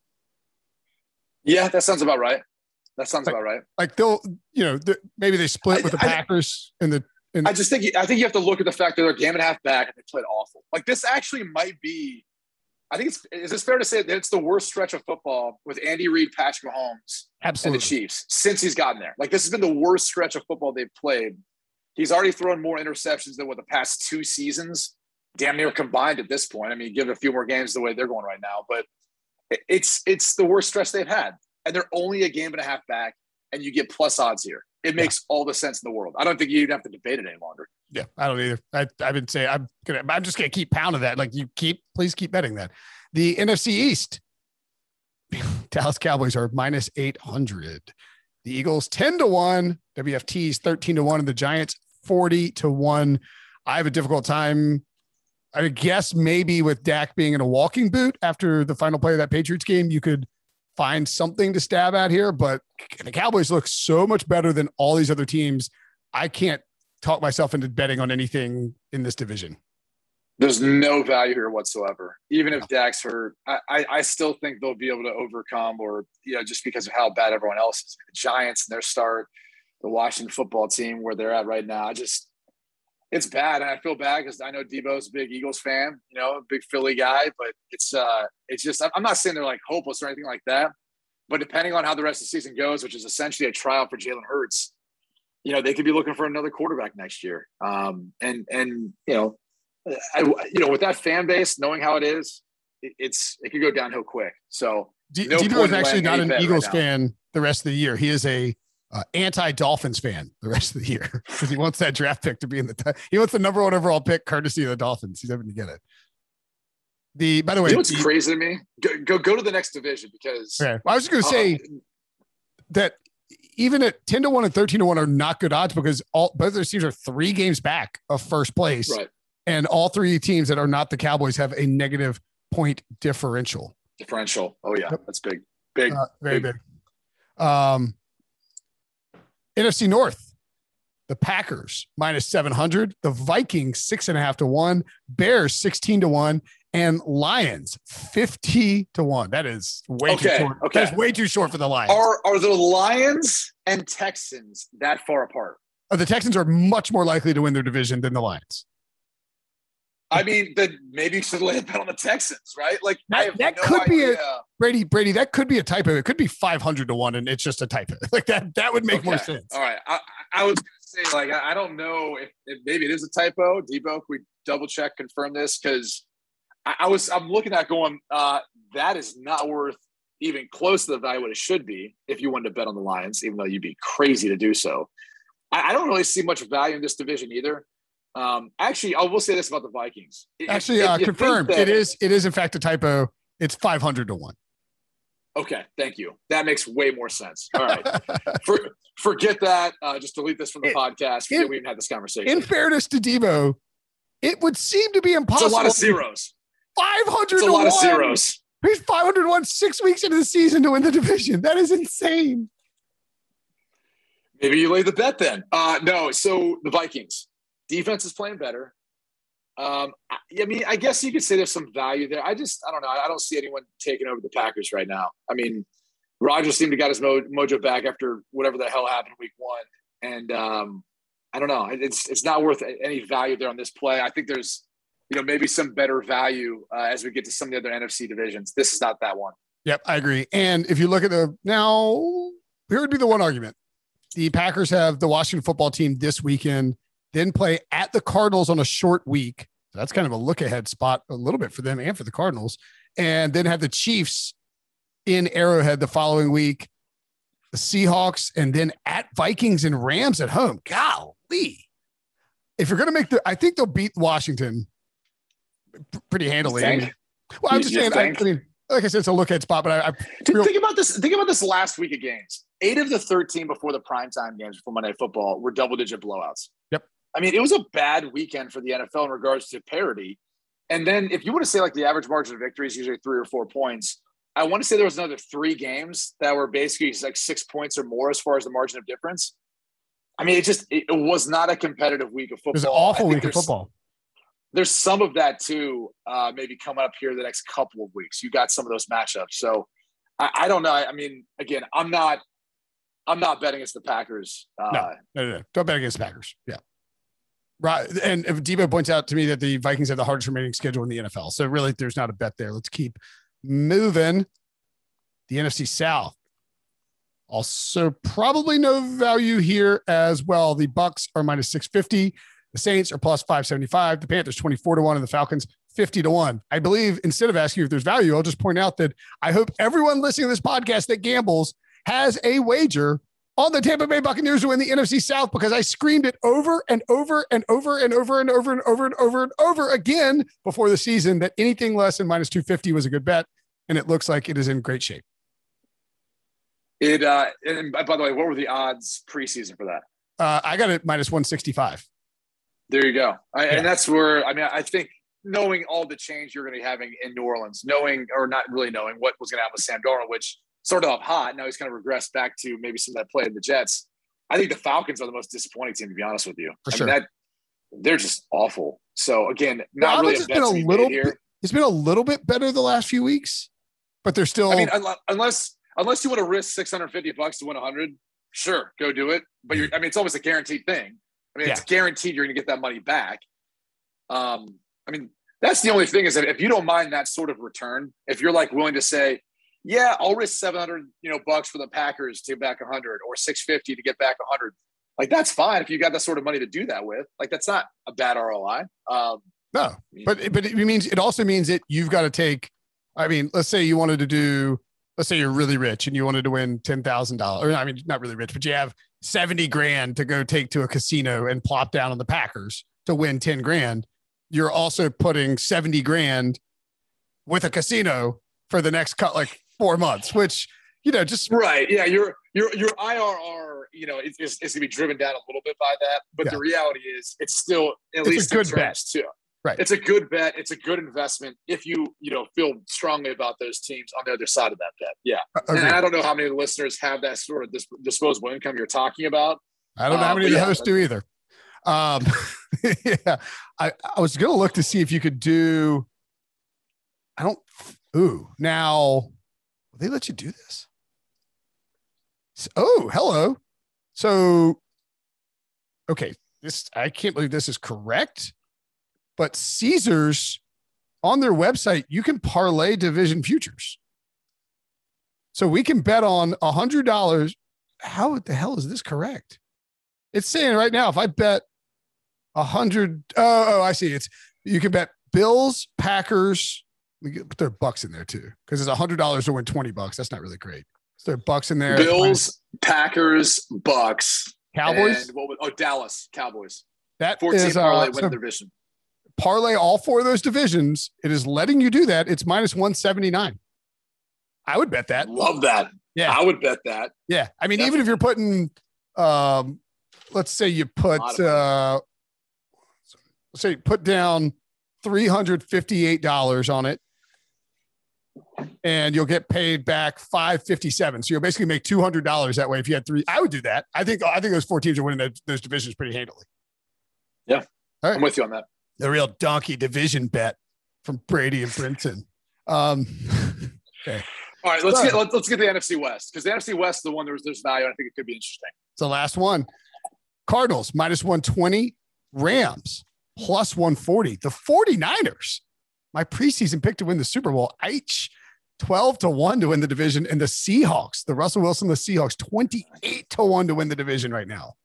Yeah, that sounds about right. That sounds like, about right. Like they'll, you know, maybe they split with the I, Packers and the. And I just think I think you have to look at the fact that they're a game and a half back and they played awful. Like this actually might be. I think it's is this fair to say that it's the worst stretch of football with Andy Reid, Patrick Mahomes, Absolutely. and the Chiefs since he's gotten there. Like this has been the worst stretch of football they've played. He's already thrown more interceptions than what the past two seasons, damn near combined at this point. I mean, give it a few more games the way they're going right now, but it's it's the worst stretch they've had, and they're only a game and a half back, and you get plus odds here. It makes yeah. all the sense in the world. I don't think you even have to debate it any longer. Yeah, I don't either. I I've been saying I'm gonna I'm just gonna keep pounding that. Like you keep please keep betting that. The N F C East, Dallas Cowboys are minus eight hundred. The Eagles ten to one. W F T's thirteen to one, and the Giants forty to one. I have a difficult time. I guess maybe with Dak being in a walking boot after the final play of that Patriots game, you could find something to stab at here, but the Cowboys look so much better than all these other teams. I can't talk myself into betting on anything in this division. There's no value here whatsoever. Even if Dak's hurt, I, I, I still think they'll be able to overcome, or, you know, just because of how bad everyone else is. The Giants and their start, the Washington football team where they're at right now. I just, it's bad. And I feel bad because I know Debo's a big Eagles fan, you know, a big Philly guy, but it's, uh, it's just, I'm not saying they're like hopeless or anything like that, but depending on how the rest of the season goes, which is essentially a trial for Jalen Hurts, you know, they could be looking for another quarterback next year. Um, and, and, you know, I, you know, with that fan base, knowing how it is, it, it's it could go downhill quick. So D- no Debo is actually not an Eagles right fan the rest of the year. He is a uh, anti-Dolphins fan the rest of the year because he wants that draft pick to be in the. T- he wants the number one overall pick, courtesy of the Dolphins. He's hoping to get it. The by the way, you know what's the, crazy to me? Go, go go to the next division because. Okay. Well, I was just going to say uh, that even at ten to one and thirteen to one are not good odds because all both of those teams are three games back of first place. Right. And all three teams that are not the Cowboys have a negative point differential. Differential. Oh, yeah. That's big. Big. Uh, very big. big. Um, N F C North, the Packers minus seven hundred, the Vikings six and a half to one, Bears sixteen to one, and Lions fifty to one. That is way okay, too short. Okay. That's way too short for the Lions. Are, are the Lions and Texans that far apart? Oh, the Texans are much more likely to win their division than the Lions. I mean, then maybe you should lay a bet on the Texans, right? Like that, I have that no could idea. be a Brady. Brady, that could be a typo. It could be five hundred to one, and it's just a typo. Like that. That would make okay. more sense. All right. I, I was going to say, like, I, I don't know if, if maybe it is a typo. Debo, can we double check, confirm this? Because I, I was, I'm looking at going, uh, that is not worth even close to the value what it should be if you wanted to bet on the Lions, even though you'd be crazy to do so. I, I don't really see much value in this division either. Um, actually, I will say this about the Vikings. Actually, if, uh, if confirmed. that, it is. It is in fact a typo. It's five hundred to one. Okay, thank you. That makes way more sense. All right. For, forget that. Uh, just delete this from the it, podcast. Forget in, we even had this conversation. In fairness to Devo, it would seem to be impossible. It's a lot of zeros. five hundred It's a lot of zeros. He's five hundred one six weeks into the season to win the division. That is insane. Maybe you lay the bet then. Uh, no, so the Vikings. Defense is playing better. Um, I, I mean, I guess you could say there's some value there. I just, I don't know. I don't see anyone taking over the Packers right now. I mean, Rodgers seemed to got his mo- mojo back after whatever the hell happened week one. And um, I don't know. It's it's not worth any value there on this play. I think there's, you know, maybe some better value uh, as we get to some of the other N F C divisions. This is not that one. Yep, I agree. And if you look at the now, here would be the one argument. The Packers have the Washington football team this weekend, then play at the Cardinals on a short week. So that's kind of a look ahead spot a little bit for them and for the Cardinals. And then have the Chiefs in Arrowhead the following week, the Seahawks, and then at Vikings and Rams at home. Golly. If you're going to make the, I think they'll beat Washington pretty handily. Well, I'm just you saying, I, I mean, like I said, it's a look ahead spot, but I, I real- think about this. Think about this last week of games. Eight of the thirteen before the primetime games before Monday Night Football were double-digit blowouts. Yep. I mean, it was a bad weekend for the N F L in regards to parity. And then if you want to say like the average margin of victory is usually three or four points, I want to say there was another three games that were basically like six points or more as far as the margin of difference. I mean, it just it, it was not a competitive week of football. It was an awful week of football. There's some of that too, uh, maybe coming up here the next couple of weeks. You got some of those matchups. So I, I don't know. I, I mean, again, I'm not I'm not betting against the Packers. Uh, no, no, no, no. Don't bet against the Packers. Yeah. Right. And if Debo points out to me that the Vikings have the hardest remaining schedule in the N F L. So really, there's not a bet there. Let's keep moving. The N F C South. Also, probably no value here as well. The Bucks are minus six fifty. The Saints are plus five seventy-five. The Panthers twenty-four to one, and the Falcons fifty to one. I believe instead of asking you if there's value, I'll just point out that I hope everyone listening to this podcast that gambles has a wager on the Tampa Bay Buccaneers to win the N F C South, because I screamed it over and over and over and over and over and over and over and over again before the season that anything less than minus two fifty was a good bet, and it looks like it is in great shape. It uh, and by the way, what were the odds preseason for that? Uh, I got it minus one sixty-five. There you go. I, yeah. And that's where, I mean, I think knowing all the change you're going to be having in New Orleans, knowing or not really knowing what was going to happen with Sam Darnold, which started off hot. Now he's kind of regressed back to maybe some of that play in the Jets. I think the Falcons are the most disappointing team, to be honest with you. For I sure. mean, that, they're just awful. So again, not well, really it's a been bet a to be little made here. It's been a little bit better the last few weeks, but they're still. I mean, unless unless you want to risk six hundred fifty bucks to win one hundred, sure, go do it. But you're, I mean, it's almost a guaranteed thing. I mean, yeah. it's guaranteed you're going to get that money back. Um, I mean, that's the only thing is that if you don't mind that sort of return, if you're like willing to say, yeah, I'll risk seven hundred, you know, bucks for the Packers to get back one hundred or six fifty to get back one hundred. Like, that's fine if you got that sort of money to do that with. Like, that's not a bad R O I. Um, no, but but it means it also means that you've got to take. I mean, let's say you wanted to do. Let's say you're really rich and you wanted to win ten thousand dollars. Or I mean, not really rich, but you have seventy grand to go take to a casino and plop down on the Packers to win ten grand. You're also putting seventy grand with a casino for the next cut like four months, which, you know, just right. Yeah. Your, your, your I R R, you know, is, is, is going to be driven down a little bit by that. But yeah. the reality is it's still at it's least a good bet too. Right. It's a good bet. It's a good investment if you, you know, feel strongly about those teams on the other side of that bet. Yeah. Okay. And I don't know how many listeners have that sort of dis- disposable income you're talking about. I don't know um, how many of the yeah, hosts do either. Um, yeah, I, I was going to look to see if you could do, I don't, ooh, now, will they let you do this? So, oh, hello. So, okay, this, I can't believe this is correct, but Caesars on their website, you can parlay division futures. So we can bet on a hundred dollars. How the hell is this correct? It's saying right now, if I bet a hundred, oh, oh, I see. It's, you can bet Bills, Packers. We get, put their bucks in there too, because it's a hundred dollars to win twenty bucks. That's not really great. So there are bucks in there. Bills, Packers, Bucks, Cowboys. And what was, oh, Dallas Cowboys. That fourteen is, parlay uh, win so division. Parlay all four of those divisions. It is letting you do that. It's minus one seventy-nine. I would bet that. Love that. Yeah. I would bet that. Yeah. I mean, Definitely. even if you're putting, um, let's say you put, uh, let's say you put down three hundred fifty-eight dollars on it, and you'll get paid back five fifty-seven. So you'll basically make two hundred dollars that way if you had three. I would do that. I think I think those four teams are winning those, those divisions pretty handily. Yeah. All right. I'm with you on that. The real donkey division bet from Brady and Brinson. Um, okay. All right, let's get let's, let's get the N F C West, because the N F C West is the one there's there's value. And I think it could be interesting. It's the last one. Cardinals minus one twenty, Rams plus one forty. The 49ers, my preseason pick to win the Super Bowl, H twelve to one to win the division, and the Seahawks, the Russell Wilson, the Seahawks, twenty-eight to one to win the division right now.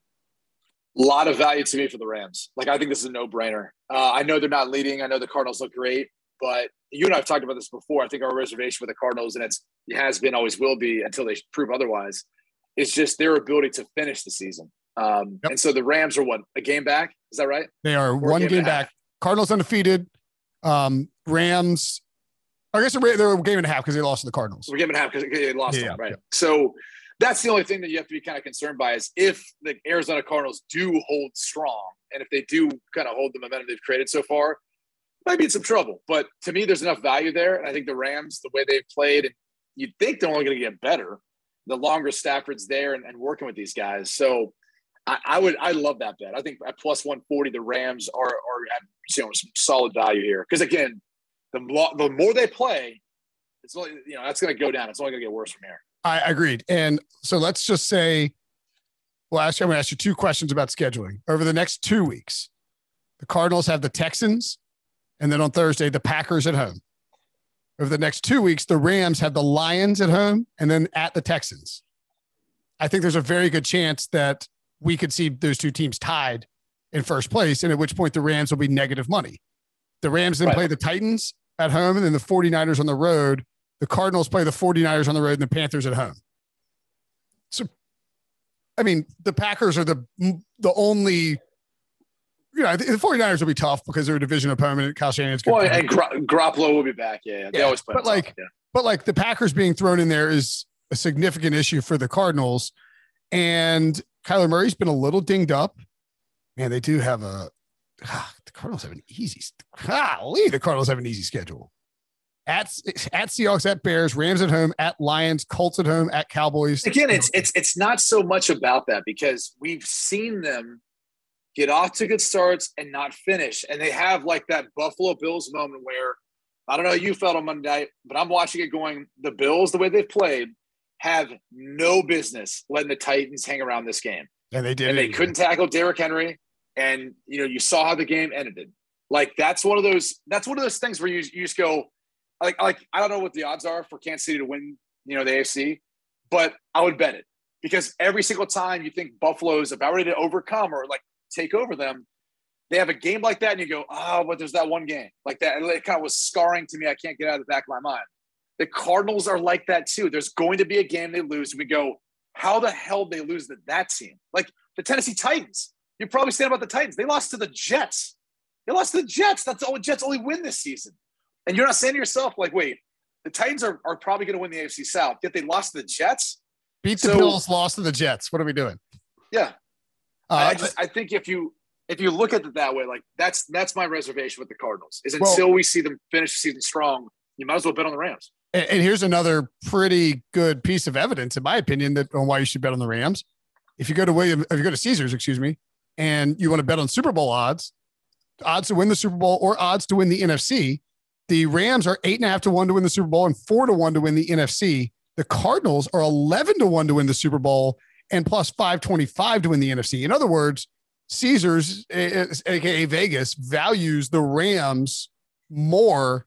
A lot of value to me for the Rams. Like, I think this is a no-brainer. Uh, I know they're not leading. I know the Cardinals look great, but you and I have talked about this before. I think our reservation with the Cardinals, and it's, it has been, always will be until they prove otherwise, is just their ability to finish the season. Um, yep. And so the Rams are what, a game back? Is that right? They are or one game, game back. Cardinals undefeated. Um, Rams, I guess they're, they're a game and a half because they lost to the Cardinals. We're a game and a half because they lost yeah, them, right? Yeah. So that's the only thing that you have to be kind of concerned by, is if the Arizona Cardinals do hold strong, and if they do kind of hold the momentum they've created so far, might be in some trouble. But to me, there's enough value there. And I think the Rams, the way they've played, and you'd think they're only going to get better the longer Stafford's there and, and working with these guys. So I, I would, I love that bet. I think at plus one forty, the Rams are, are at, you know, some solid value here. Because again, the more, the more they play, it's only, you know, that's going to go down. It's only going to get worse from here. I agreed. And so let's just say, well, actually, I'm going to ask you two questions about scheduling. Over the next two weeks, the Cardinals have the Texans, and then on Thursday, the Packers at home. Over the next two weeks, the Rams have the Lions at home and then at the Texans. I think there's a very good chance that we could see those two teams tied in first place, and at which point the Rams will be negative money. The Rams then right. play the Titans at home, and then the 49ers on the road. The Cardinals play the 49ers on the road and the Panthers at home. So, I mean, the Packers are the the only, you know, the 49ers will be tough because they're a division opponent. Kyle Shanahan's good. Well, and Gro- Garoppolo will be back. Yeah, yeah. They yeah. always play. But like, tough, yeah. but like the Packers being thrown in there is a significant issue for the Cardinals. And Kyler Murray's been a little dinged up. Man, they do have a, ah, the Cardinals have an easy, golly, the Cardinals have an easy schedule. At, at Seahawks, at Bears, Rams at home, at Lions, Colts at home, at Cowboys. Again, it's it's it's not so much about that, because we've seen them get off to good starts and not finish. And they have like that Buffalo Bills moment where, I don't know how you felt on Monday night, but I'm watching it going, the Bills, the way they've played, have no business letting the Titans hang around this game. And they did. And they couldn't tackle Derrick Henry. And, you know, you saw how the game ended. Like, that's one of those, that's one of those things where you, you just go, Like, like I don't know what the odds are for Kansas City to win, you know, the A F C, but I would bet it, because every single time you think Buffalo's about ready to overcome or like take over them, they have a game like that, and you go, oh, but there's that one game like that. And it kind of was scarring to me. I can't get out of the back of my mind. The Cardinals are like that too. There's going to be a game they lose, and we go, how the hell did they lose to that team? Like the Tennessee Titans. You probably stand about the Titans. They lost to the Jets. They lost to the Jets. That's all. Jets only win this season. And you're not saying to yourself, like, wait, the Titans are, are probably going to win the A F C South, yet they lost to the Jets? Beat the so, Bills, lost to the Jets. What are we doing? Yeah. Uh, I just I think if you if you look at it that way, like that's that's my reservation with the Cardinals, is until well, we see them finish the season strong, you might as well bet on the Rams. And, and here's another pretty good piece of evidence, in my opinion, that on why you should bet on the Rams. If you go to William, if you go to Caesars, excuse me, and you want to bet on Super Bowl odds, odds to win the Super Bowl or odds to win the N F C, the Rams are eight and a half to one to win the Super Bowl and four to one to win the N F C. The Cardinals are eleven to one to win the Super Bowl and plus five twenty-five to win the N F C. In other words, Caesars, aka Vegas, values the Rams more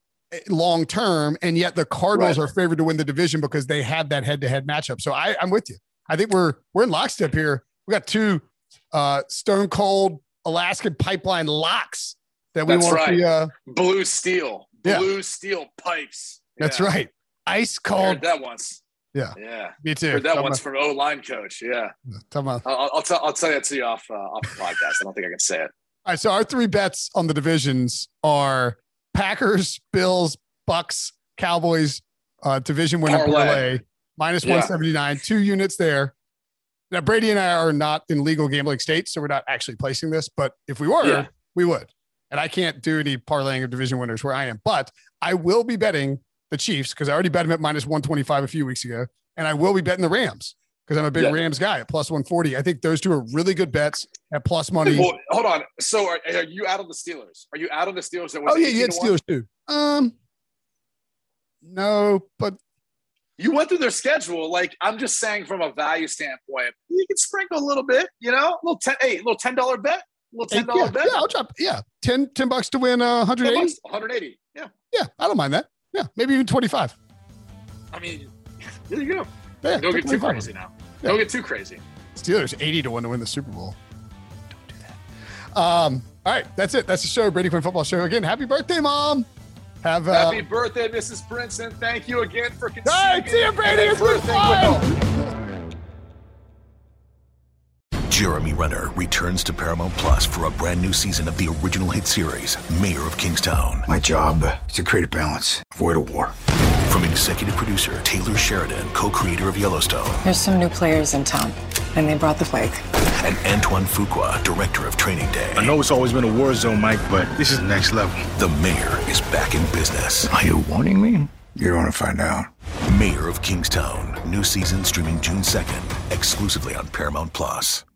long term, and yet the Cardinals right. are favored to win the division because they have that head-to-head matchup. So I, I'm with you. I think we're we're in lockstep here. We got two uh, stone cold Alaskan pipeline locks that we That's want right. to uh, blue steel, blue yeah. steel pipes. That's yeah. right. Ice cold. I heard that once. Yeah, yeah, me too. Heard that Tell once my, from O line coach. Yeah, tell my, I'll, I'll tell I'll tell that to you off uh, off the podcast. I don't think I can say it. All right, so our three bets on the divisions are Packers, Bills, Bucks, Cowboys, uh, division winner Parlay. parlay, minus Yeah. one seventy-nine, two units there. Now, Brady and I are not in legal gambling states, so we're not actually placing this. But if we were, Yeah. we would. And I can't do any parlaying of division winners where I am. But I will be betting the Chiefs because I already bet them at minus one twenty-five a few weeks ago. And I will be betting the Rams because I'm a big Yeah. Rams guy at plus one forty. I think those two are really good bets at plus money. Well, hold on. So are, are you out of the Steelers? Are you out of the Steelers? That was Oh, yeah, you had eighteen to one? Steelers too. Um, no, but You went through their schedule. Like, I'm just saying from a value standpoint, you can sprinkle a little bit, you know, a little ten, hey, a little ten dollar bet, a little ten dollar yeah, bet. yeah, I'll drop. Yeah, ten, ten bucks to win uh, one hundred ten eighty. bucks, one hundred eighty. Yeah. Yeah, I don't mind that. Yeah, maybe even twenty-five. I mean, there you go. Yeah, Don't get too twenty-five. crazy now. Yeah. Don't get too crazy. Steelers eighty to one to win the Super Bowl. Don't do that. Um, all right, that's it. That's the show. Brady Quinn Football Show. Again, happy birthday, Mom. Have uh, Happy birthday, Missus Brinson. Thank you again for conceiving. all right, see you, Brady. It's been fun. Jeremy Renner returns to Paramount Plus for a brand new season of the original hit series, Mayor of Kingstown. My job is to create a balance, avoid a war. From executive producer Taylor Sheridan, co-creator of Yellowstone, There's some new players in town, and they brought the plague. and Antoine Fuqua, director of Training Day. I know it's always been a war zone, Mike, but this is next level. The Mayor is back in business. Are you warning me? You're going to find out. Mayor of Kingstown, new season streaming June second, exclusively on Paramount Plus.